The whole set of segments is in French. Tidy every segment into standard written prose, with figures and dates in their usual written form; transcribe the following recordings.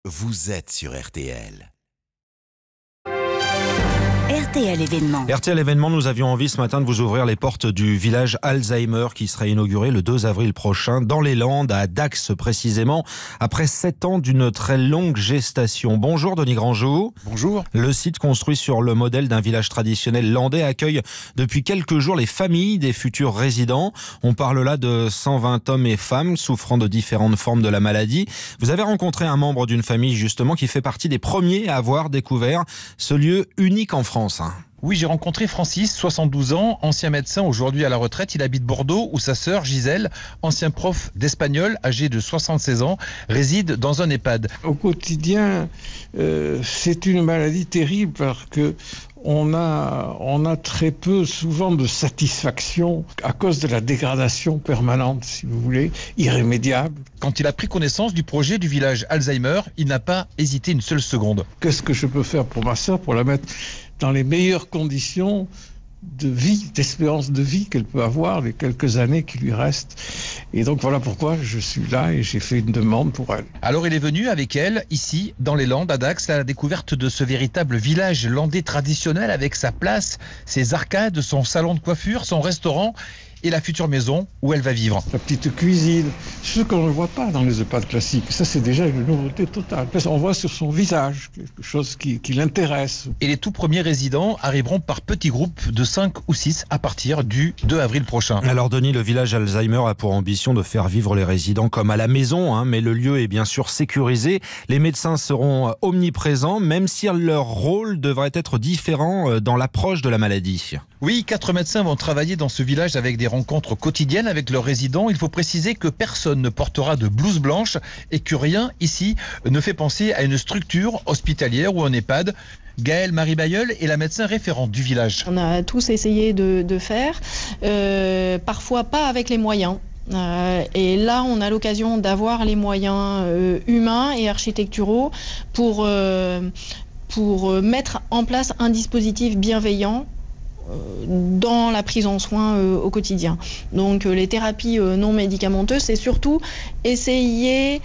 vous êtes sur RTL. RTL événement. RTL événement, nous avions envie ce matin de vous ouvrir les portes du village Alzheimer qui sera inauguré le 2 avril prochain dans les Landes, à Dax précisément, après 7 ans d'une très longue gestation. Bonjour Denis Grandjou. Bonjour. Le site construit sur le modèle d'un village traditionnel landais accueille depuis quelques jours les familles des futurs résidents. On parle là de 120 hommes et femmes souffrant de différentes formes de la maladie. Vous avez rencontré un membre d'une famille justement qui fait partie des premiers à avoir découvert ce lieu unique en France. Oui, j'ai rencontré Francis, 72 ans, ancien médecin, aujourd'hui à la retraite. Il habite Bordeaux où sa sœur Gisèle, ancien prof d'espagnol, âgé de 76 ans, réside dans un EHPAD. Au quotidien, c'est une maladie terrible parce que on a très peu souvent de satisfaction à cause de la dégradation permanente, si vous voulez, irrémédiable. Quand il a pris connaissance du projet du village Alzheimer, il n'a pas hésité une seule seconde. Qu'est-ce que je peux faire pour ma sœur pour la mettre dans les meilleures conditions de vie, d'espérance de vie qu'elle peut avoir, les quelques années qui lui restent. Et donc voilà pourquoi je suis là et j'ai fait une demande pour elle. Alors il est venu avec elle, ici, dans les Landes, à Dax, à la découverte de ce véritable village landais traditionnel avec sa place, ses arcades, son salon de coiffure, son restaurant et la future maison où elle va vivre. La petite cuisine, ce qu'on ne voit pas dans les EHPAD classiques. Ça, c'est déjà une nouveauté totale. On voit sur son visage quelque chose qui l'intéresse. Et les tout premiers résidents arriveront par petits groupes de 5 ou 6 à partir du 2 avril prochain. Alors Denis, le village Alzheimer a pour ambition de faire vivre les résidents comme à la maison, mais le lieu est bien sûr sécurisé. Les médecins seront omniprésents, même si leur rôle devrait être différent dans l'approche de la maladie. Oui, 4 médecins vont travailler dans ce village avec des rencontres quotidiennes avec leurs résidents. Il faut préciser que personne ne portera de blouse blanche et que rien ici ne fait penser à une structure hospitalière ou un EHPAD. Gaëlle Marie Bayeul est la médecin référente du village. On a tous essayé de faire, parfois pas avec les moyens. Et là, on a l'occasion d'avoir les moyens humains et architecturaux pour mettre en place un dispositif bienveillant dans la prise en soin au quotidien. Donc les thérapies non médicamenteuses, c'est surtout essayer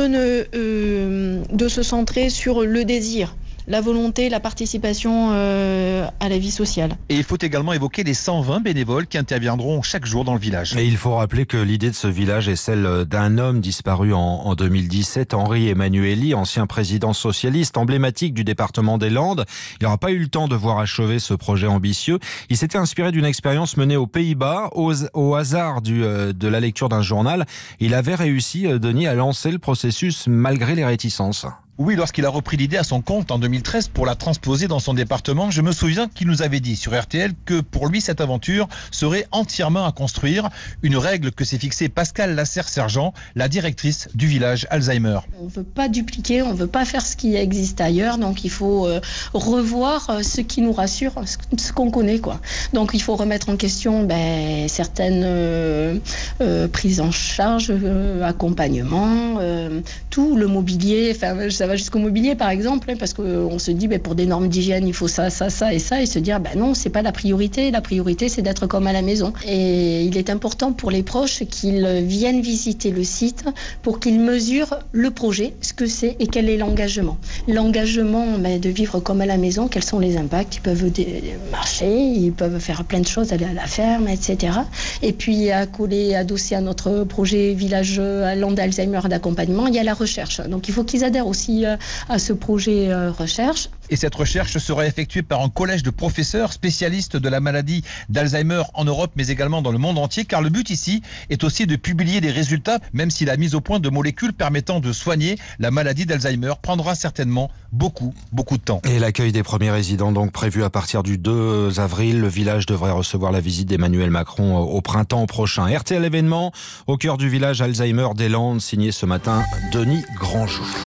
de se centrer sur le désir, la volonté, la participation à la vie sociale. Et il faut également évoquer les 120 bénévoles qui interviendront chaque jour dans le village. Et il faut rappeler que l'idée de ce village est celle d'un homme disparu en 2017, Henri Emmanuelli, ancien président socialiste emblématique du département des Landes. Il n'aura pas eu le temps de voir achever ce projet ambitieux. Il s'était inspiré d'une expérience menée aux Pays-Bas, au hasard de la lecture d'un journal. Il avait réussi, Denis, à lancer le processus malgré les réticences. Oui, lorsqu'il a repris l'idée à son compte en 2013 pour la transposer dans son département, je me souviens qu'il nous avait dit sur RTL que pour lui cette aventure serait entièrement à construire, une règle que s'est fixée Pascal Lasserre-Sergent, la directrice du village Alzheimer. On ne veut pas dupliquer, on ne veut pas faire ce qui existe ailleurs, donc il faut revoir ce qui nous rassure, ce qu'on connaît, quoi. Donc il faut remettre en question certaines prises en charge, accompagnement, tout le mobilier, ça va jusqu'au mobilier par exemple, parce qu'on se dit pour des normes d'hygiène il faut ça, ça, ça et ça, et se dire non, c'est pas la priorité c'est d'être comme à la maison. Et il est important pour les proches qu'ils viennent visiter le site pour qu'ils mesurent le projet, ce que c'est et quel est l'engagement de vivre comme à la maison, quels sont les impacts. Ils peuvent marcher, ils peuvent faire plein de choses, aller à la ferme, etc. Et puis adossé à notre projet village Landes Alzheimer d'accompagnement, il y a la recherche, donc il faut qu'ils adhèrent aussi à ce projet recherche. Et cette recherche sera effectuée par un collège de professeurs spécialistes de la maladie d'Alzheimer en Europe, mais également dans le monde entier, car le but ici est aussi de publier des résultats, même si la mise au point de molécules permettant de soigner la maladie d'Alzheimer prendra certainement beaucoup de temps. Et l'accueil des premiers résidents donc prévu à partir du 2 avril. Le village devrait recevoir la visite d'Emmanuel Macron au printemps prochain. RTL événement au cœur du village Alzheimer des Landes, signé ce matin Denis Grandjou.